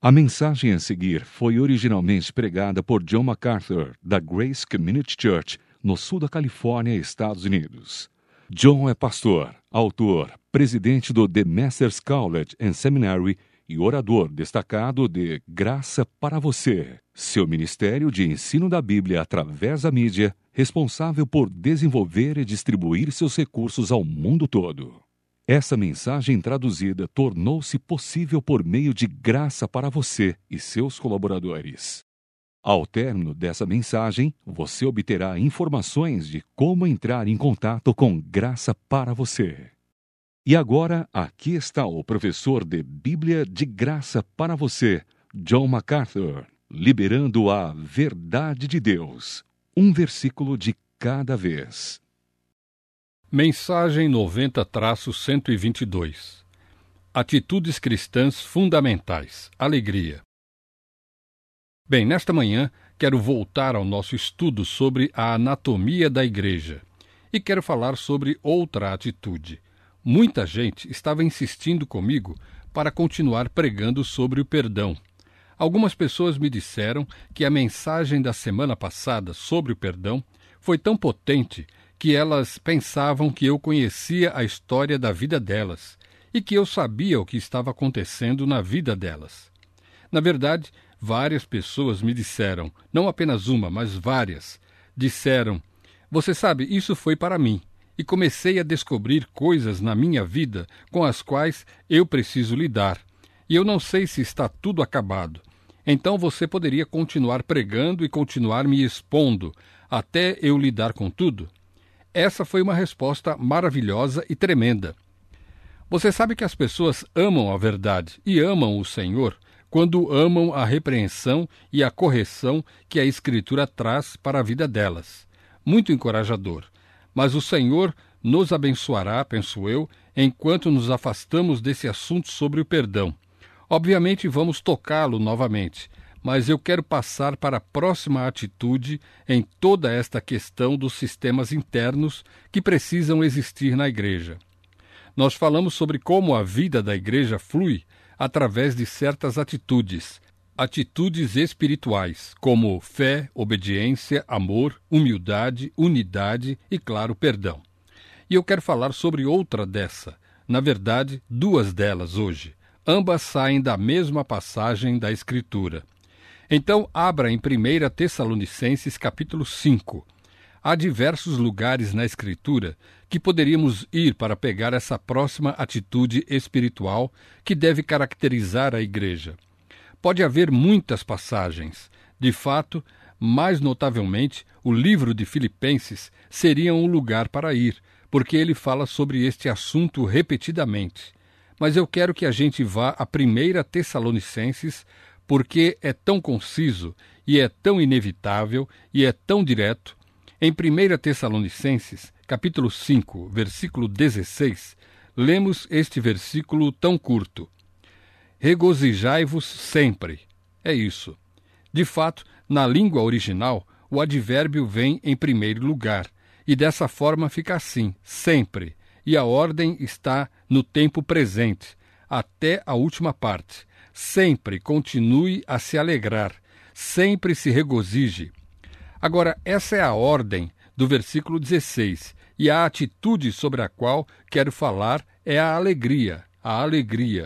A mensagem a seguir foi originalmente pregada por John MacArthur, da Grace Community Church, no sul da Califórnia, Estados Unidos. John é pastor, autor, presidente do The Masters College and Seminary e orador destacado de Graça para Você, seu ministério de ensino da Bíblia através da mídia, responsável por desenvolver e distribuir seus recursos ao mundo todo. Essa mensagem traduzida tornou-se possível por meio de Graça para Você e seus colaboradores. Ao término dessa mensagem, você obterá informações de como entrar em contato com Graça para Você. E agora, aqui está o professor de Bíblia de Graça para Você, John MacArthur, liberando a verdade de Deus, um versículo de cada vez. Mensagem 90-122. Atitudes cristãs fundamentais. Alegria. Bem, nesta manhã quero voltar ao nosso estudo sobre a anatomia da igreja e quero falar sobre outra atitude. Muita gente estava insistindo comigo para continuar pregando sobre o perdão. Algumas pessoas me disseram que a mensagem da semana passada sobre o perdão foi tão potente que elas pensavam que eu conhecia a história da vida delas e que eu sabia o que estava acontecendo na vida delas. Na verdade, várias pessoas me disseram, não apenas uma, mas várias, disseram: "Você sabe, isso foi para mim, e comecei a descobrir coisas na minha vida com as quais eu preciso lidar, e eu não sei se está tudo acabado. Então você poderia continuar pregando e continuar me expondo até eu lidar com tudo?" Essa foi uma resposta maravilhosa e tremenda. Você sabe que as pessoas amam a verdade e amam o Senhor quando amam a repreensão e a correção que a Escritura traz para a vida delas. Muito encorajador. Mas o Senhor nos abençoará, penso eu, enquanto nos afastamos desse assunto sobre o perdão. Obviamente vamos tocá-lo novamente, mas eu quero passar para a próxima atitude em toda esta questão dos sistemas internos que precisam existir na igreja. Nós falamos sobre como a vida da igreja flui através de certas atitudes espirituais, como fé, obediência, amor, humildade, unidade e, claro, perdão. E eu quero falar sobre outra dessa, na verdade, duas delas hoje. Ambas saem da mesma passagem da Escritura. Então, abra em 1 Tessalonicenses capítulo 5. Há diversos lugares na Escritura que poderíamos ir para pegar essa próxima atitude espiritual que deve caracterizar a igreja. Pode haver muitas passagens. De fato, mais notavelmente, o livro de Filipenses seria um lugar para ir, porque ele fala sobre este assunto repetidamente. Mas eu quero que a gente vá a 1 Tessalonicenses, porque é tão conciso, e é tão inevitável, e é tão direto. Em 1 Tessalonicenses, capítulo 5, versículo 16, lemos este versículo tão curto: "Regozijai-vos sempre." É isso. De fato, na língua original, o advérbio vem em primeiro lugar, e dessa forma fica assim, sempre, e a ordem está no tempo presente, até a última parte. Sempre continue a se alegrar, sempre se regozije. Agora, essa é a ordem do versículo 16, e a atitude sobre a qual quero falar é a alegria, a alegria.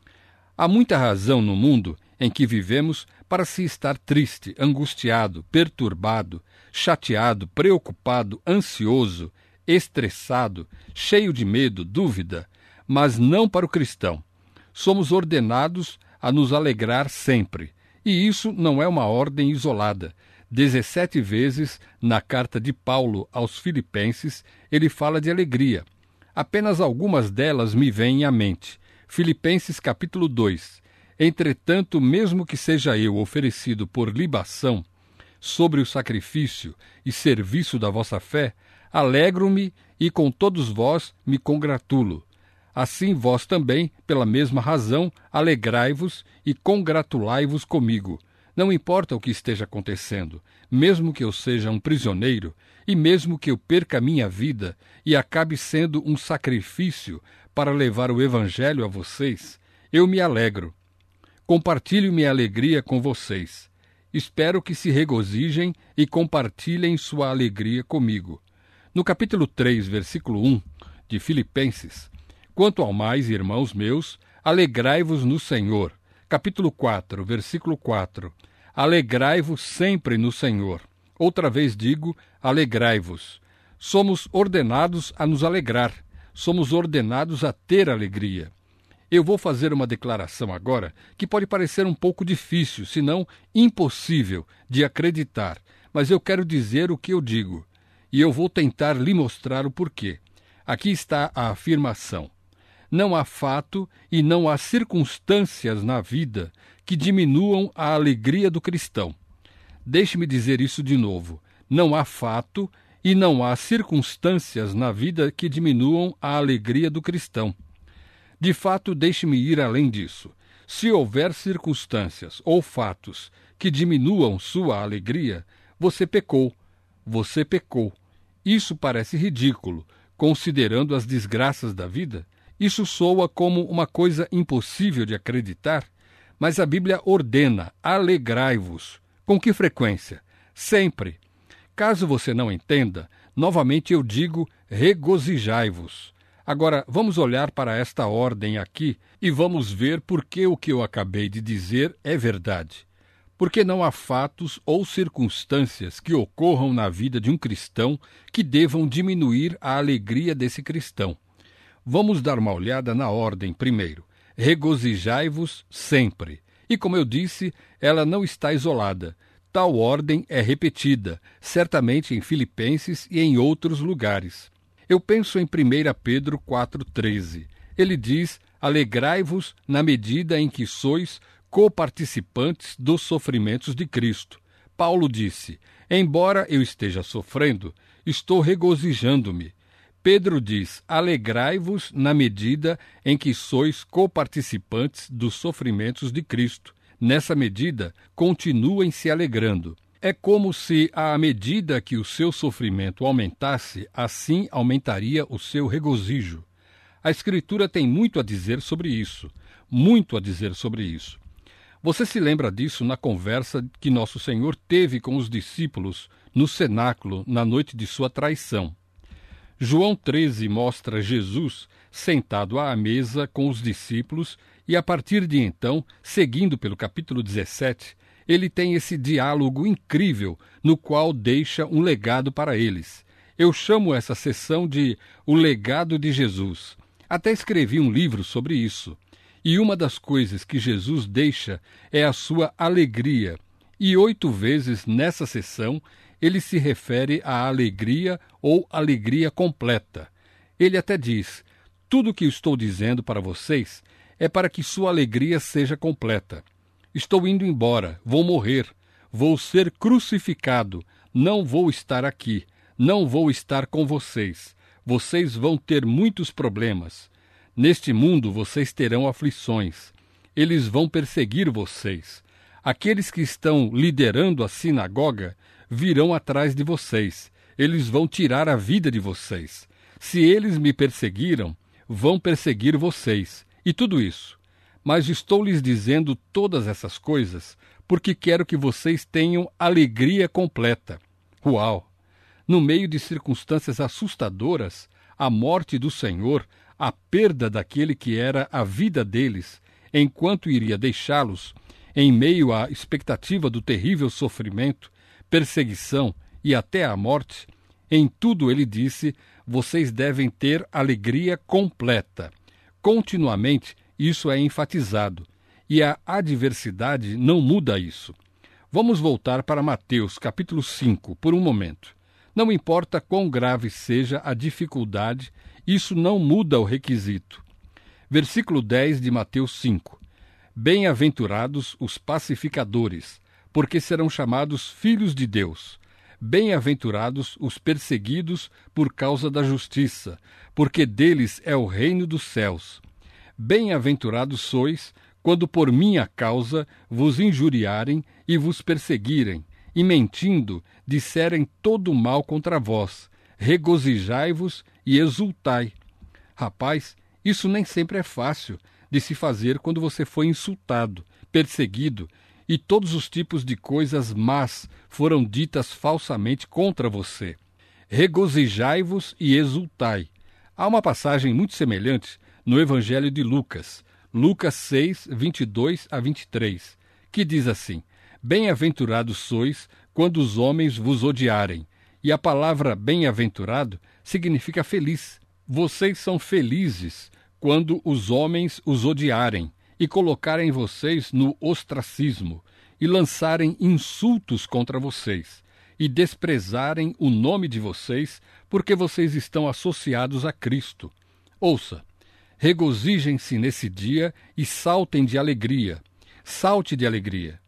Há muita razão no mundo em que vivemos para se estar triste, angustiado, perturbado, chateado, preocupado, ansioso, estressado, cheio de medo, dúvida, mas não para o cristão. Somos ordenados a nos alegrar sempre, e isso não é uma ordem isolada. 17 vezes na carta de Paulo aos Filipenses ele fala de alegria. Apenas algumas delas me vêm à mente. Filipenses capítulo 2. "Entretanto, mesmo que seja eu oferecido por libação sobre o sacrifício e serviço da vossa fé, alegro-me e com todos vós me congratulo. Assim vós também, pela mesma razão, alegrai-vos e congratulai-vos comigo. Não importa o que esteja acontecendo, mesmo que eu seja um prisioneiro, e mesmo que eu perca minha vida e acabe sendo um sacrifício para levar o Evangelho a vocês, eu me alegro. Compartilho minha alegria com vocês. Espero que se regozijem e compartilhem sua alegria comigo. No capítulo 3, versículo 1 de Filipenses, quanto ao mais, irmãos meus, alegrai-vos no Senhor. Capítulo 4, versículo 4, alegrai-vos sempre no Senhor. Outra vez digo, alegrai-vos. Somos ordenados a nos alegrar, somos ordenados a ter alegria. Eu vou fazer uma declaração agora que pode parecer um pouco difícil, se não impossível, de acreditar, mas eu quero dizer o que eu digo, e eu vou tentar lhe mostrar o porquê. Aqui está a afirmação. Não há fato e não há circunstâncias na vida que diminuam a alegria do cristão. Deixe-me dizer isso de novo. Não há fato e não há circunstâncias na vida que diminuam a alegria do cristão. De fato, deixe-me ir além disso. Se houver circunstâncias ou fatos que diminuam sua alegria, você pecou. Você pecou. Isso parece ridículo, considerando as desgraças da vida. Isso soa como uma coisa impossível de acreditar, mas a Bíblia ordena: alegrai-vos. Com que frequência? Sempre. Caso você não entenda, novamente eu digo: regozijai-vos. Agora, vamos olhar para esta ordem aqui e vamos ver por que o que eu acabei de dizer é verdade. Porque não há fatos ou circunstâncias que ocorram na vida de um cristão que devam diminuir a alegria desse cristão. Vamos dar uma olhada na ordem primeiro. Regozijai-vos sempre. E como eu disse, ela não está isolada. Tal ordem é repetida, certamente em Filipenses e em outros lugares. Eu penso em 1 Pedro 4,13. Ele diz: alegrai-vos na medida em que sois coparticipantes dos sofrimentos de Cristo. Paulo disse: embora eu esteja sofrendo, estou regozijando-me. Pedro diz: alegrai-vos na medida em que sois coparticipantes dos sofrimentos de Cristo. Nessa medida, continuem se alegrando. É como se, à medida que o seu sofrimento aumentasse, assim aumentaria o seu regozijo. A Escritura tem muito a dizer sobre isso. Muito a dizer sobre isso. Você se lembra disso na conversa que nosso Senhor teve com os discípulos no cenáculo na noite de sua traição. João 13 mostra Jesus sentado à mesa com os discípulos e, a partir de então, seguindo pelo capítulo 17, ele tem esse diálogo incrível no qual deixa um legado para eles. Eu chamo essa sessão de O Legado de Jesus. Até escrevi um livro sobre isso. E uma das coisas que Jesus deixa é a sua alegria. E 8 vezes nessa sessão ele se refere à alegria ou alegria completa. Ele até diz: tudo o que estou dizendo para vocês é para que sua alegria seja completa. Estou indo embora, vou morrer, vou ser crucificado, não vou estar aqui, não vou estar com vocês. Vocês vão ter muitos problemas. Neste mundo vocês terão aflições. Eles vão perseguir vocês. Aqueles que estão liderando a sinagoga virão atrás de vocês. Eles vão tirar a vida de vocês. Se eles me perseguiram, vão perseguir vocês. E tudo isso. Mas estou lhes dizendo todas essas coisas porque quero que vocês tenham alegria completa. Uau! No meio de circunstâncias assustadoras, a morte do Senhor, a perda daquele que era a vida deles, enquanto iria deixá-los, em meio à expectativa do terrível sofrimento, perseguição e até a morte, em tudo ele disse: vocês devem ter alegria completa. Continuamente, isso é enfatizado, e a adversidade não muda isso. Vamos voltar para Mateus, capítulo 5, por um momento. Não importa quão grave seja a dificuldade, isso não muda o requisito. Versículo 10 de Mateus 5. Bem-aventurados os pacificadores, porque serão chamados filhos de Deus. Bem-aventurados os perseguidos por causa da justiça, porque deles é o reino dos céus. Bem-aventurados sois, quando por minha causa vos injuriarem e vos perseguirem, e mentindo disserem todo mal contra vós. Regozijai-vos e exultai. Rapaz, isso nem sempre é fácil de se fazer quando você foi insultado, perseguido, e todos os tipos de coisas más foram ditas falsamente contra você. Regozijai-vos e exultai. Há uma passagem muito semelhante no Evangelho de Lucas, Lucas 6, 22 a 23, que diz assim: Bem-aventurados sois quando os homens vos odiarem. E a palavra bem-aventurado significa feliz. Vocês são felizes quando os homens os odiarem e colocarem vocês no ostracismo e lançarem insultos contra vocês e desprezarem o nome de vocês porque vocês estão associados a Cristo. Ouça, regozijem-se nesse dia e saltem de alegria. Salte de alegria.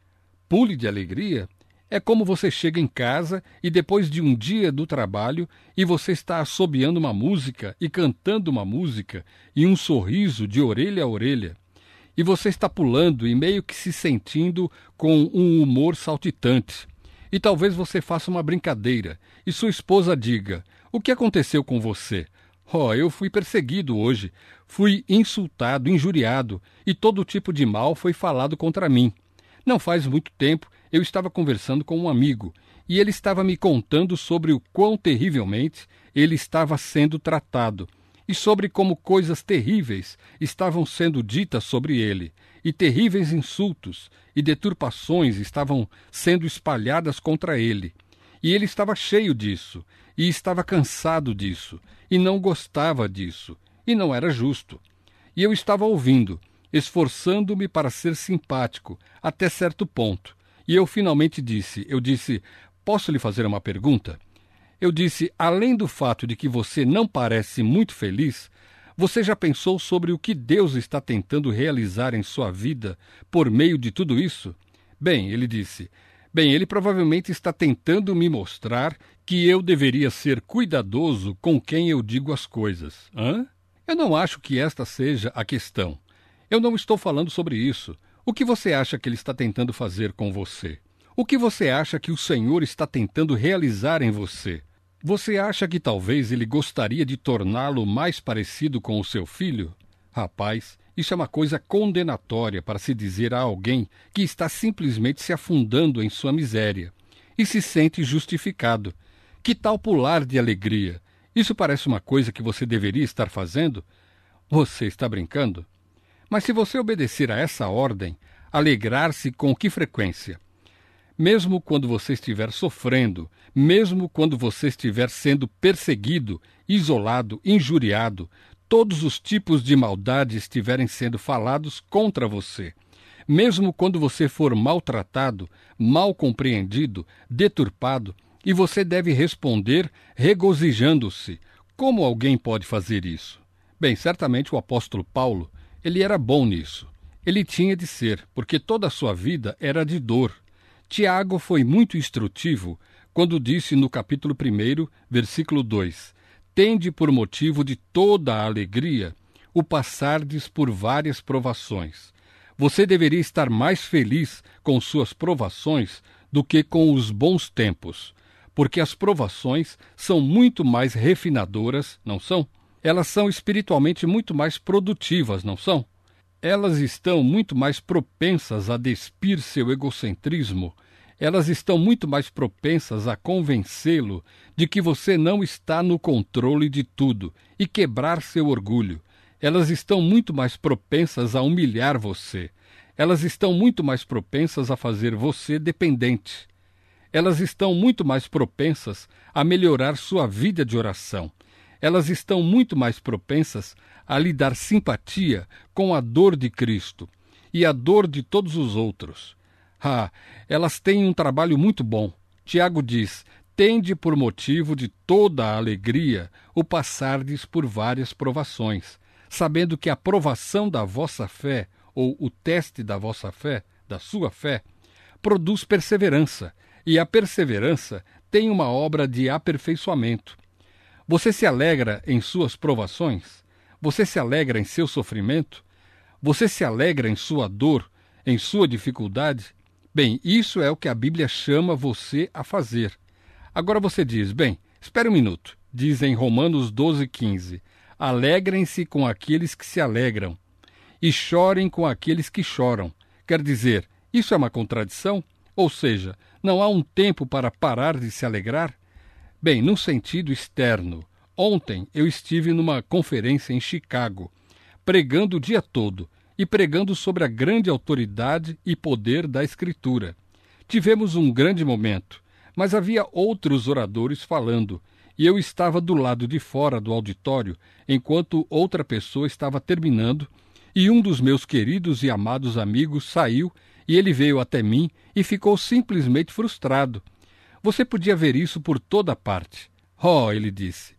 Pule de alegria é como você chega em casa e depois de um dia do trabalho e você está assobiando uma música e cantando uma música e um sorriso de orelha a orelha. E você está pulando e meio que se sentindo com um humor saltitante. E talvez você faça uma brincadeira e sua esposa diga: o que aconteceu com você? Eu fui perseguido hoje, fui insultado, injuriado e todo tipo de mal foi falado contra mim. Não faz muito tempo eu estava conversando com um amigo e ele estava me contando sobre o quão terrivelmente ele estava sendo tratado e sobre como coisas terríveis estavam sendo ditas sobre ele, e terríveis insultos e deturpações estavam sendo espalhadas contra ele. E ele estava cheio disso, e estava cansado disso, e não gostava disso, e não era justo. E eu estava ouvindo, esforçando-me para ser simpático, até certo ponto. E eu finalmente disse, posso lhe fazer uma pergunta? Eu disse, além do fato de que você não parece muito feliz, você já pensou sobre o que Deus está tentando realizar em sua vida por meio de tudo isso? Ele disse, ele provavelmente está tentando me mostrar que eu deveria ser cuidadoso com quem eu digo as coisas. Eu não acho que esta seja a questão. Eu não estou falando sobre isso. O que você acha que ele está tentando fazer com você? O que você acha que o Senhor está tentando realizar em você? Você acha que talvez ele gostaria de torná-lo mais parecido com o seu filho? Rapaz, isso é uma coisa condenatória para se dizer a alguém que está simplesmente se afundando em sua miséria e se sente justificado. Que tal pular de alegria? Isso parece uma coisa que você deveria estar fazendo? Você está brincando? Mas se você obedecer a essa ordem, alegrar-se com que frequência? Mesmo quando você estiver sofrendo, mesmo quando você estiver sendo perseguido, isolado, injuriado, todos os tipos de maldade estiverem sendo falados contra você, mesmo quando você for maltratado, mal compreendido, deturpado, e você deve responder regozijando-se. Como alguém pode fazer isso? Certamente o apóstolo Paulo, ele era bom nisso. Ele tinha de ser, porque toda a sua vida era de dor. Tiago foi muito instrutivo quando disse no capítulo 1, versículo 2, tende por motivo de toda a alegria o passardes por várias provações. Você deveria estar mais feliz com suas provações do que com os bons tempos, porque as provações são muito mais refinadoras, não são? Elas são espiritualmente muito mais produtivas, não são? Elas estão muito mais propensas a despir seu egocentrismo. Elas estão muito mais propensas a convencê-lo de que você não está no controle de tudo e quebrar seu orgulho. Elas estão muito mais propensas a humilhar você. Elas estão muito mais propensas a fazer você dependente. Elas estão muito mais propensas a melhorar sua vida de oração. Elas estão muito mais propensas a lhe dar simpatia com a dor de Cristo e a dor de todos os outros. Elas têm um trabalho muito bom. Tiago diz, tende por motivo de toda a alegria o passardes por várias provações, sabendo que a provação da vossa fé, ou o teste da vossa fé, da sua fé, produz perseverança, e a perseverança tem uma obra de aperfeiçoamento. Você se alegra em suas provações? Você se alegra em seu sofrimento? Você se alegra em sua dor, em sua dificuldade? Isso é o que a Bíblia chama você a fazer. Agora você diz, espere um minuto. Diz em Romanos 12:15, alegrem-se com aqueles que se alegram, e chorem com aqueles que choram. Quer dizer, isso é uma contradição? Ou seja, não há um tempo para parar de se alegrar? Bem, num sentido externo, ontem eu estive numa conferência em Chicago, pregando o dia todo e pregando sobre a grande autoridade e poder da Escritura. Tivemos um grande momento, mas havia outros oradores falando, e eu estava do lado de fora do auditório, enquanto outra pessoa estava terminando, e um dos meus queridos e amados amigos saiu, e ele veio até mim e ficou simplesmente frustrado. Você podia ver isso por toda parte. Oh, ele disse.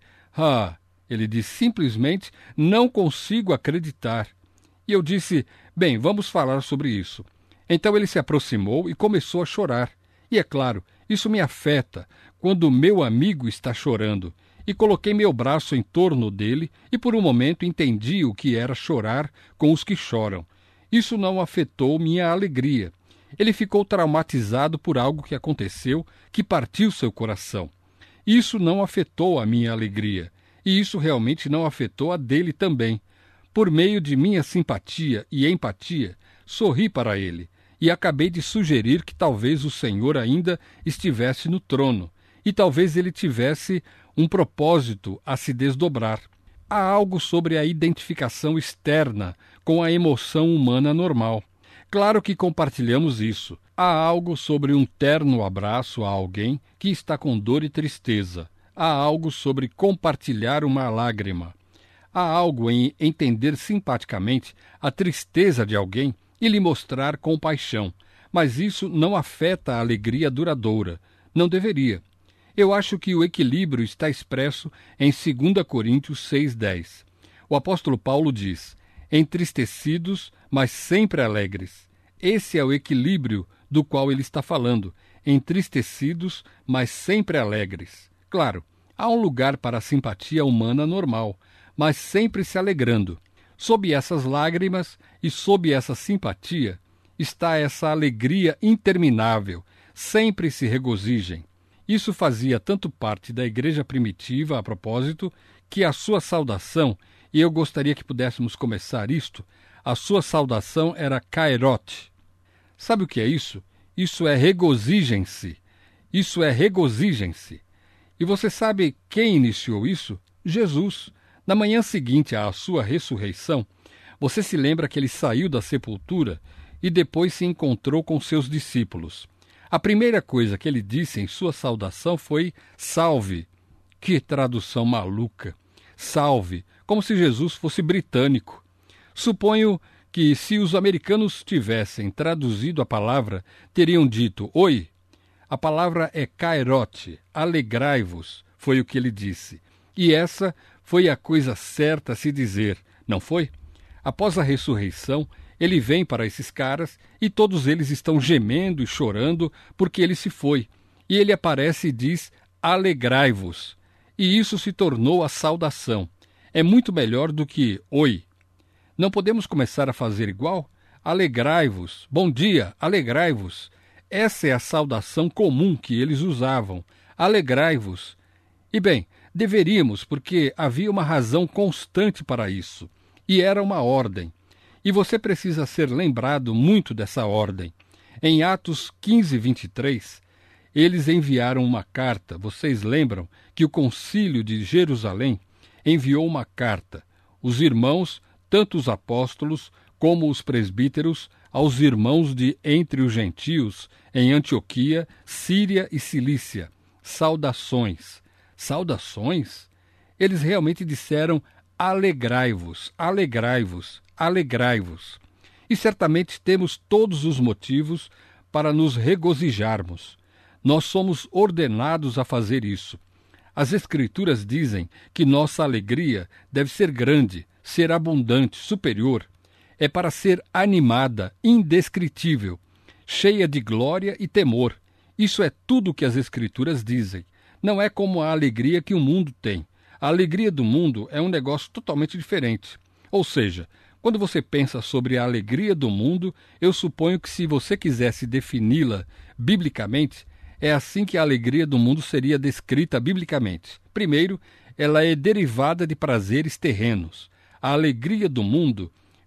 Ele disse, simplesmente não consigo acreditar. E eu disse, bem, vamos falar sobre isso. Então ele se aproximou e começou a chorar. E é claro, isso me afeta quando meu amigo está chorando. E coloquei meu braço em torno dele e por um momento entendi o que era chorar com os que choram. Isso não afetou minha alegria. Ele ficou traumatizado por algo que aconteceu que partiu seu coração. Isso não afetou a minha alegria. E isso realmente não afetou a dele também. Por meio de minha simpatia e empatia, sorri para ele e acabei de sugerir que talvez o Senhor ainda estivesse no trono e talvez ele tivesse um propósito a se desdobrar. Há algo sobre a identificação externa com a emoção humana normal. Claro que compartilhamos isso. Há algo sobre um terno abraço a alguém que está com dor e tristeza. Há algo sobre compartilhar uma lágrima. Há algo em entender simpaticamente a tristeza de alguém e lhe mostrar compaixão. Mas isso não afeta a alegria duradoura. Não deveria. Eu acho que o equilíbrio está expresso em 2 Coríntios 6,10. O apóstolo Paulo diz, entristecidos, mas sempre alegres. Esse é o equilíbrio do qual ele está falando. Entristecidos, mas sempre alegres. Claro, há um lugar para a simpatia humana normal, mas sempre se alegrando. Sob essas lágrimas e sob essa simpatia está essa alegria interminável. Sempre se regozijem. Isso fazia tanto parte da igreja primitiva, a propósito, que a sua saudação, e eu gostaria que pudéssemos começar isto, a sua saudação era kairote. Sabe o que é isso? Isso é regozijem-se. Isso é regozijem-se. E você sabe quem iniciou isso? Jesus. Na manhã seguinte à sua ressurreição, você se lembra que ele saiu da sepultura e depois se encontrou com seus discípulos. A primeira coisa que ele disse em sua saudação foi salve. Que tradução maluca. Salve, como se Jesus fosse britânico. Suponho que se os americanos tivessem traduzido a palavra, teriam dito oi. A palavra é kairote, alegrai-vos, foi o que ele disse. E essa foi a coisa certa a se dizer, não foi? Após a ressurreição, ele vem para esses caras e todos eles estão gemendo e chorando porque ele se foi. E ele aparece e diz, alegrai-vos. E isso se tornou a saudação. É muito melhor do que oi. Não podemos começar a fazer igual? Alegrai-vos. Bom dia, alegrai-vos. Essa é a saudação comum que eles usavam. Alegrai-vos. E bem, deveríamos, porque havia uma razão constante para isso. E era uma ordem. E você precisa ser lembrado muito dessa ordem. Em Atos 15, 23, eles enviaram uma carta. Vocês lembram que o Concílio de Jerusalém enviou uma carta. Os irmãos, tanto os apóstolos como os presbíteros, aos irmãos de entre os gentios, em Antioquia, Síria e Cilícia. Saudações. Saudações? Eles realmente disseram alegrai-vos, alegrai-vos, alegrai-vos. E certamente temos todos os motivos para nos regozijarmos. Nós somos ordenados a fazer isso. As Escrituras dizem que nossa alegria deve ser grande, ser abundante, superior. É para ser animada, indescritível, cheia de glória e temor. Isso é tudo o que as Escrituras dizem. Não é como a alegria que o mundo tem. A alegria do mundo é um negócio totalmente diferente. Ou seja, quando você pensa sobre a alegria do mundo, eu suponho que se você quisesse defini-la biblicamente, é assim que a alegria do mundo seria descrita biblicamente. Primeiro, ela é derivada de prazeres terrenos. A alegria do mundo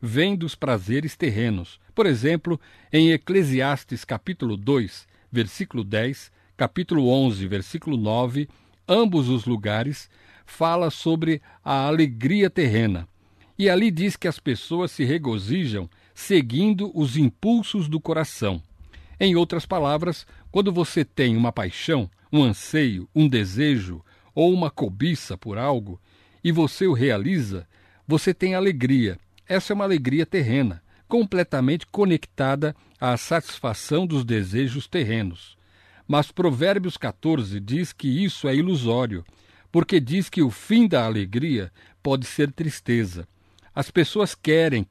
vem dos prazeres terrenos. Por exemplo, em Eclesiastes capítulo 2, versículo 10, capítulo 11, versículo 9, ambos os lugares fala sobre a alegria terrena. E ali diz que as pessoas se regozijam seguindo os impulsos do coração. Em outras palavras, quando você tem uma paixão, um anseio, um desejo ou uma cobiça por algo e você o realiza, você tem alegria. Essa é uma alegria terrena, completamente conectada à satisfação dos desejos terrenos. Mas Provérbios 14 diz que isso é ilusório, porque diz que o fim da alegria pode ser tristeza. As pessoas querem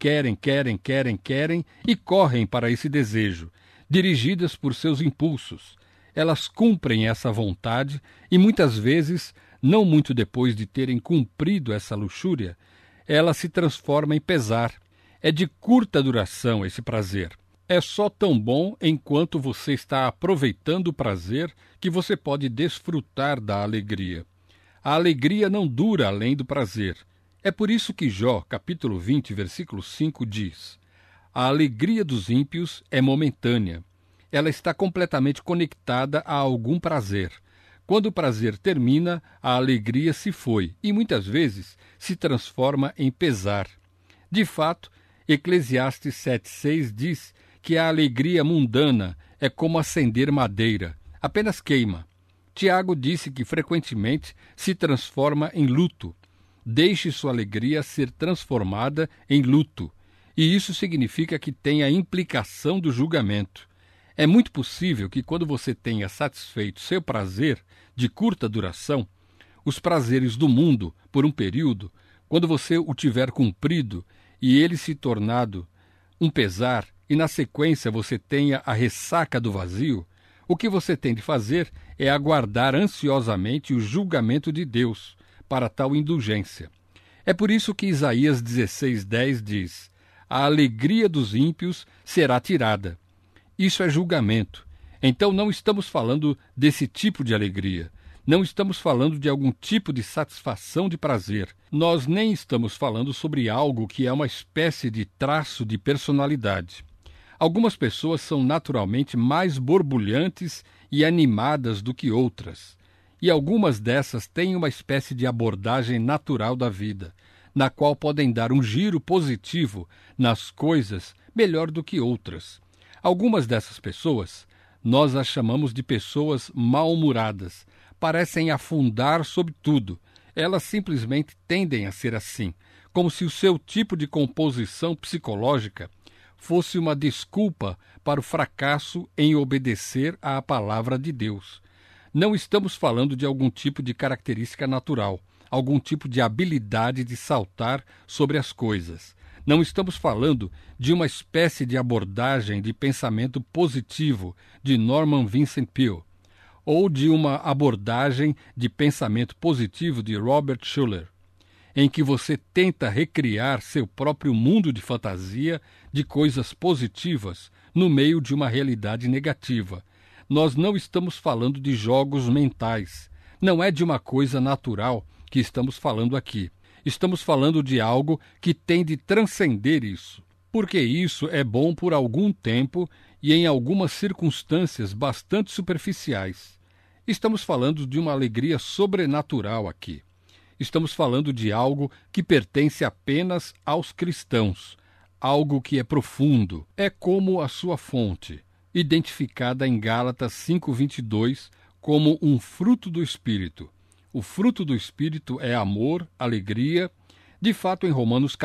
e correm para esse desejo, dirigidas por seus impulsos. Elas cumprem essa vontade e muitas vezes, não muito depois de terem cumprido essa luxúria, ela se transforma em pesar. É de curta duração esse prazer. É só tão bom enquanto você está aproveitando o prazer que você pode desfrutar da alegria. A alegria não dura além do prazer. É por isso que Jó, capítulo 20, versículo 5, diz: a alegria dos ímpios é momentânea. Ela está completamente conectada a algum prazer. Quando o prazer termina, a alegria se foi e muitas vezes se transforma em pesar. De fato, Eclesiastes 7,6 diz que a alegria mundana é como acender madeira, apenas queima. Tiago disse que frequentemente se transforma em luto. Deixe sua alegria ser transformada em luto, e isso significa que tem a implicação do julgamento. É muito possível que quando você tenha satisfeito seu prazer de curta duração, os prazeres do mundo por um período, quando você o tiver cumprido e ele se tornado um pesar, e na sequência você tenha a ressaca do vazio, o que você tem de fazer é aguardar ansiosamente o julgamento de Deus para tal indulgência. É por isso que Isaías 16:10 diz: a alegria dos ímpios será tirada. Isso é julgamento. Então não estamos falando desse tipo de alegria. Não estamos falando de algum tipo de satisfação de prazer. Nós nem estamos falando sobre algo que é uma espécie de traço de personalidade. Algumas pessoas são naturalmente mais borbulhantes e animadas do que outras. E algumas dessas têm uma espécie de abordagem natural da vida, na qual podem dar um giro positivo nas coisas melhor do que outras. Algumas dessas pessoas, nós as chamamos de pessoas mal-humoradas, parecem afundar sobre tudo. Elas simplesmente tendem a ser assim, como se o seu tipo de composição psicológica fosse uma desculpa para o fracasso em obedecer à palavra de Deus. Não estamos falando de algum tipo de característica natural, algum tipo de habilidade de saltar sobre as coisas. Não estamos falando de uma espécie de abordagem de pensamento positivo de Norman Vincent Peale, ou de uma abordagem de pensamento positivo de Robert Schuller, em que você tenta recriar seu próprio mundo de fantasia de coisas positivas no meio de uma realidade negativa. Nós não estamos falando de jogos mentais. Não é de uma coisa natural que estamos falando aqui. Estamos falando de algo que tem de transcender isso, porque isso é bom por algum tempo e em algumas circunstâncias bastante superficiais. Estamos falando de uma alegria sobrenatural aqui. Estamos falando de algo que pertence apenas aos cristãos, algo que é profundo, é como a sua fonte, identificada em Gálatas 5:22 como um fruto do Espírito. O fruto do Espírito é amor, alegria. De fato, em Romanos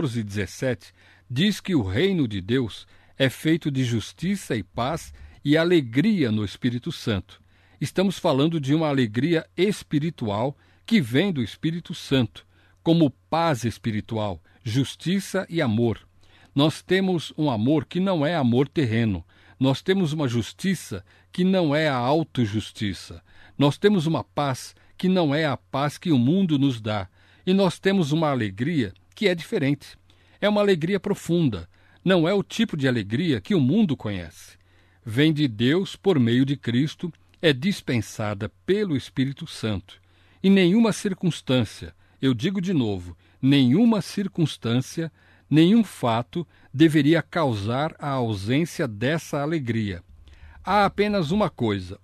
14:17, diz que o reino de Deus é feito de justiça e paz e alegria no Espírito Santo. Estamos falando de uma alegria espiritual que vem do Espírito Santo, como paz espiritual, justiça e amor. Nós temos um amor que não é amor terreno. Nós temos uma justiça que não é a autojustiça. Nós temos uma paz que não é a paz que o mundo nos dá. E nós temos uma alegria que é diferente. É uma alegria profunda. Não é o tipo de alegria que o mundo conhece. Vem de Deus por meio de Cristo, é dispensada pelo Espírito Santo. Em nenhuma circunstância, eu digo de novo, nenhuma circunstância, nenhum fato deveria causar a ausência dessa alegria. Há apenas uma coisa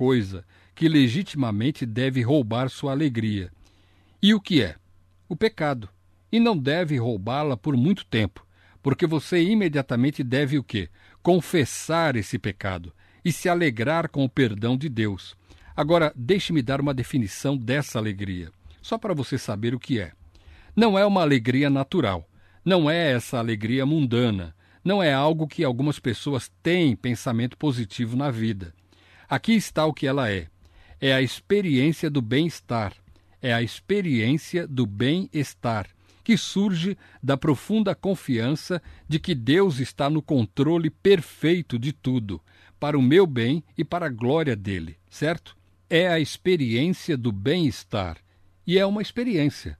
que legitimamente deve roubar sua alegria. E o que é? O pecado. E não deve roubá-la por muito tempo, porque você imediatamente deve o quê? Confessar esse pecado e se alegrar com o perdão de Deus. Agora, deixe-me dar uma definição dessa alegria, só para você saber o que é. Não é uma alegria natural, não é essa alegria mundana, não é algo que algumas pessoas têm pensamento positivo na vida. Aqui está o que ela é. É a experiência do bem-estar. É a experiência do bem-estar, que surge da profunda confiança de que Deus está no controle perfeito de tudo, para o meu bem e para a glória dele, certo? É a experiência do bem-estar. E é uma experiência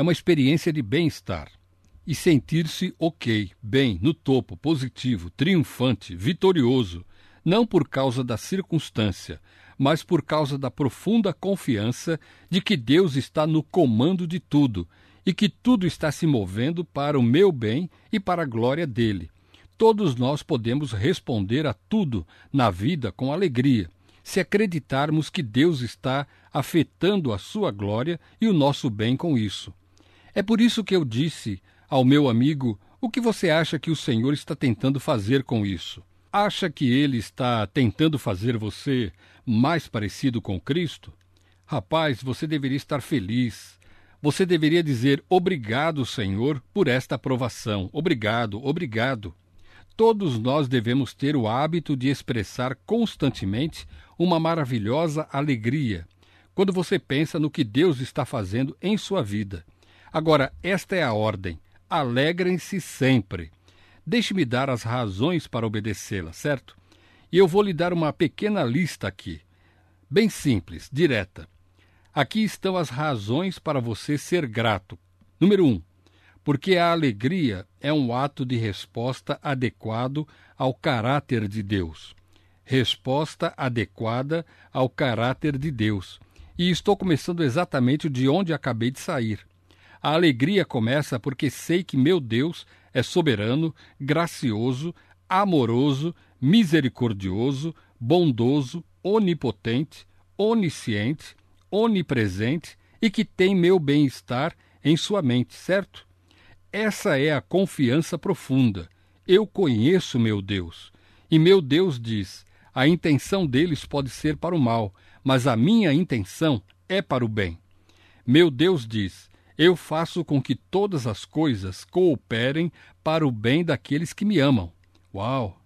de bem-estar. E sentir-se ok, bem, no topo, positivo, triunfante, vitorioso, não por causa da circunstância, mas por causa da profunda confiança de que Deus está no comando de tudo e que tudo está se movendo para o meu bem e para a glória dele. Todos nós podemos responder a tudo na vida com alegria, se acreditarmos que Deus está afetando a sua glória e o nosso bem com isso. É por isso que eu disse ao meu amigo: o que você acha que o Senhor está tentando fazer com isso? Acha que ele está tentando fazer você mais parecido com Cristo? Rapaz, você deveria estar feliz. Você deveria dizer: obrigado, Senhor, por esta aprovação. Obrigado, obrigado. Todos nós devemos ter o hábito de expressar constantemente uma maravilhosa alegria quando você pensa no que Deus está fazendo em sua vida. Agora, esta é a ordem: alegrem-se sempre. Deixe-me dar as razões para obedecê-la, certo? E eu vou lhe dar uma pequena lista aqui, bem simples, direta. Aqui estão as razões para você ser grato. Número 1. Porque a alegria é um ato de resposta adequado ao caráter de Deus. Resposta adequada ao caráter de Deus. E estou começando exatamente de onde acabei de sair. A alegria começa porque sei que meu Deus é soberano, gracioso, amoroso, misericordioso, bondoso, onipotente, onisciente, onipresente e que tem meu bem-estar em sua mente, certo? Essa é a confiança profunda. Eu conheço meu Deus. E meu Deus diz: a intenção deles pode ser para o mal, mas a minha intenção é para o bem. Meu Deus diz: eu faço com que todas as coisas cooperem para o bem daqueles que me amam. Uau!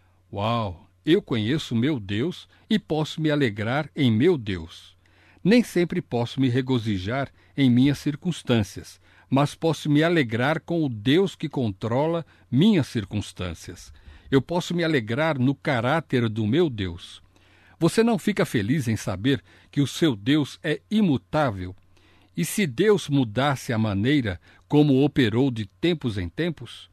Uau! Eu conheço meu Deus e posso me alegrar em meu Deus. Nem sempre posso me regozijar em minhas circunstâncias, mas posso me alegrar com o Deus que controla minhas circunstâncias. Eu posso me alegrar no caráter do meu Deus. Você não fica feliz em saber que o seu Deus é imutável? E se Deus mudasse a maneira como operou de tempos em tempos?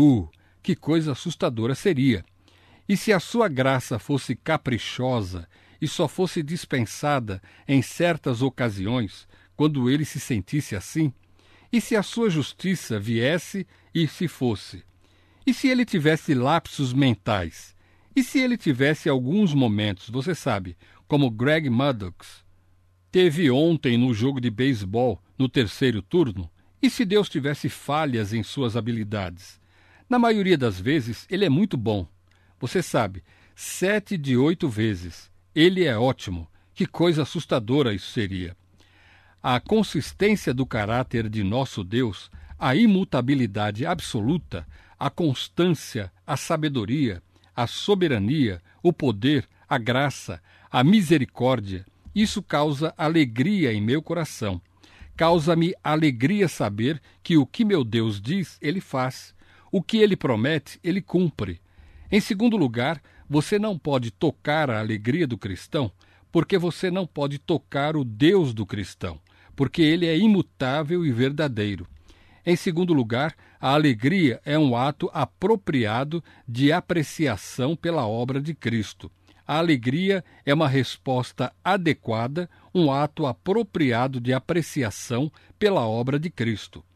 Que coisa assustadora seria! E se a sua graça fosse caprichosa e só fosse dispensada em certas ocasiões, quando ele se sentisse assim? E se a sua justiça viesse e se fosse? E se ele tivesse lapsos mentais? E se ele tivesse alguns momentos, você sabe, como Greg Maddux teve ontem no jogo de beisebol, no terceiro turno? E se Deus tivesse falhas em suas habilidades? Na maioria das vezes, ele é muito bom. Você sabe, 7 de 8 vezes. Ele é ótimo. Que coisa assustadora isso seria. A consistência do caráter de nosso Deus, a imutabilidade absoluta, a constância, a sabedoria, a soberania, o poder, a graça, a misericórdia, isso causa alegria em meu coração. Causa-me alegria saber que o que meu Deus diz, ele faz. O que ele promete, ele cumpre. Em segundo lugar, você não pode tocar a alegria do cristão, porque você não pode tocar o Deus do cristão, porque ele é imutável e verdadeiro. Em segundo lugar, a alegria é um ato apropriado de apreciação pela obra de Cristo. A alegria é uma resposta adequada, um ato apropriado de apreciação pela obra de Cristo.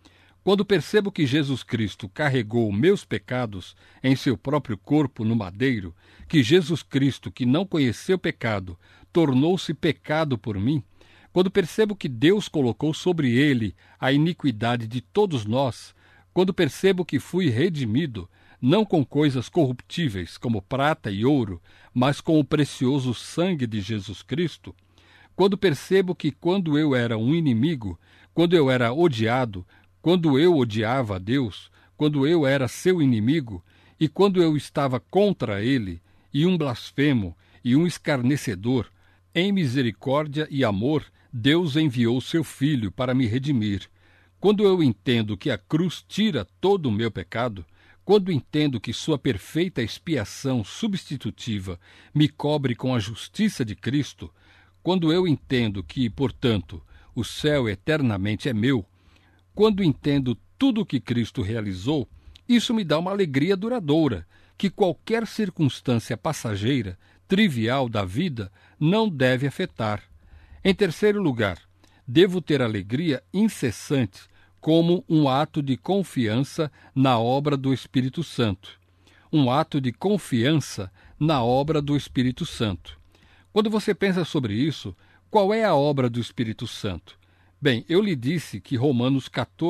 Quando percebo que Jesus Cristo carregou meus pecados em seu próprio corpo no madeiro, que Jesus Cristo, que não conheceu pecado, tornou-se pecado por mim, quando percebo que Deus colocou sobre ele a iniquidade de todos nós, quando percebo que fui redimido, não com coisas corruptíveis como prata e ouro, mas com o precioso sangue de Jesus Cristo, quando percebo que quando eu era um inimigo, quando eu era odiado, quando eu odiava a Deus, quando eu era seu inimigo, e quando eu estava contra ele, e um blasfemo, e um escarnecedor, em misericórdia e amor, Deus enviou seu Filho para me redimir. Quando eu entendo que a cruz tira todo o meu pecado, quando entendo que sua perfeita expiação substitutiva me cobre com a justiça de Cristo, quando eu entendo que, portanto, o céu eternamente é meu, quando entendo tudo o que Cristo realizou, isso me dá uma alegria duradoura, que qualquer circunstância passageira, trivial da vida, não deve afetar. Em terceiro lugar, devo ter alegria incessante como um ato de confiança na obra do Espírito Santo. Um ato de confiança na obra do Espírito Santo. Quando você pensa sobre isso, qual é a obra do Espírito Santo? Bem, eu lhe disse que Romanos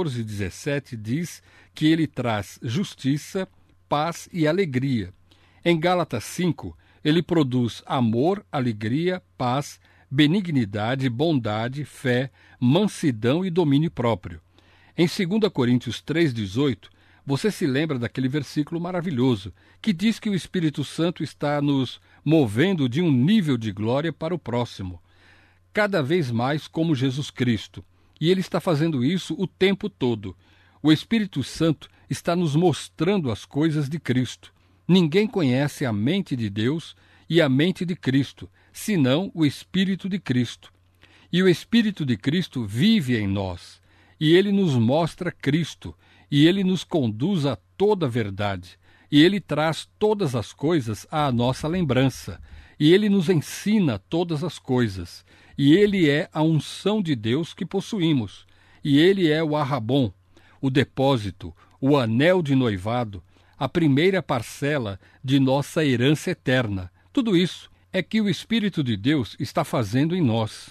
14:17 diz que ele traz justiça, paz e alegria. Em Gálatas 5, ele produz amor, alegria, paz, benignidade, bondade, fé, mansidão e domínio próprio. Em 2 Coríntios 3:18, você se lembra daquele versículo maravilhoso que diz que o Espírito Santo está nos movendo de um nível de glória para o próximo, cada vez mais como Jesus Cristo. E ele está fazendo isso o tempo todo. O Espírito Santo está nos mostrando as coisas de Cristo. Ninguém conhece a mente de Deus e a mente de Cristo, senão o Espírito de Cristo. E o Espírito de Cristo vive em nós, e ele nos mostra Cristo, e ele nos conduz a toda a verdade, e ele traz todas as coisas à nossa lembrança, e ele nos ensina todas as coisas, e ele é a unção de Deus que possuímos, e ele é o arrabom, o depósito, o anel de noivado, a primeira parcela de nossa herança eterna. Tudo isso é que o Espírito de Deus está fazendo em nós.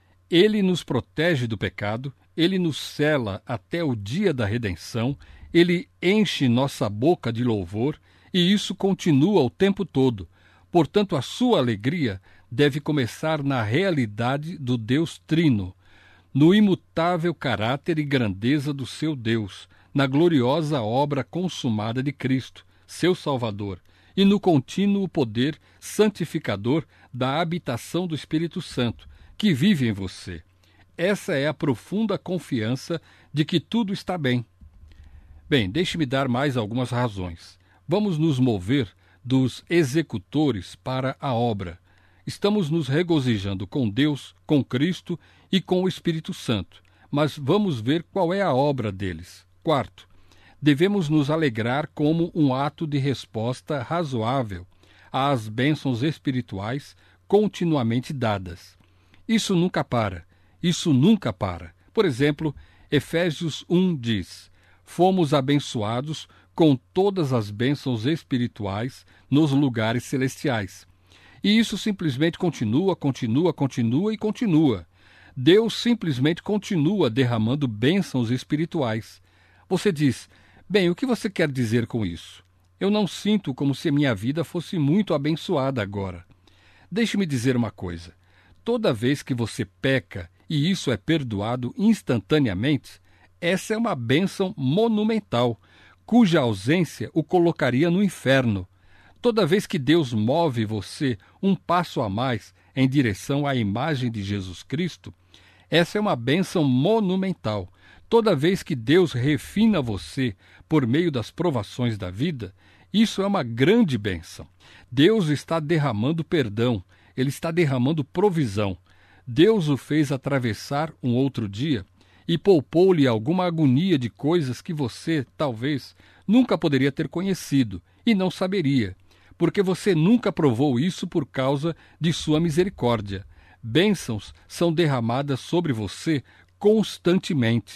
Ele nos protege do pecado, ele nos sela até o dia da redenção, ele enche nossa boca de louvor, e isso continua o tempo todo. Portanto, a sua alegria deve começar na realidade do Deus Trino, no imutável caráter e grandeza do seu Deus, na gloriosa obra consumada de Cristo, seu Salvador, e no contínuo poder santificador da habitação do Espírito Santo, que vive em você. Essa é a profunda confiança de que tudo está bem. Bem, deixe-me dar mais algumas razões. Vamos nos mover dos executores para a obra. Estamos nos regozijando com Deus, com Cristo e com o Espírito Santo, mas vamos ver qual é a obra deles. Quarto, devemos nos alegrar como um ato de resposta razoável às bênçãos espirituais continuamente dadas. Isso nunca para. Isso nunca para. Por exemplo, Efésios 1 diz: fomos abençoados com todas as bênçãos espirituais nos lugares celestiais. E isso simplesmente continua. Deus simplesmente continua derramando bênçãos espirituais. Você diz: bem, o que você quer dizer com isso? Eu não sinto como se a minha vida fosse muito abençoada agora. Deixe-me dizer uma coisa. Toda vez que você peca e isso é perdoado instantaneamente, essa é uma bênção monumental, cuja ausência o colocaria no inferno. Toda vez que Deus move você um passo a mais em direção à imagem de Jesus Cristo, essa é uma bênção monumental. Toda vez que Deus refina você por meio das provações da vida, isso é uma grande bênção. Deus está derramando perdão, ele está derramando provisão. Deus o fez atravessar um outro dia e poupou-lhe alguma agonia de coisas que você, talvez, nunca poderia ter conhecido e não saberia, porque você nunca provou isso por causa de sua misericórdia. Bênçãos são derramadas sobre você constantemente.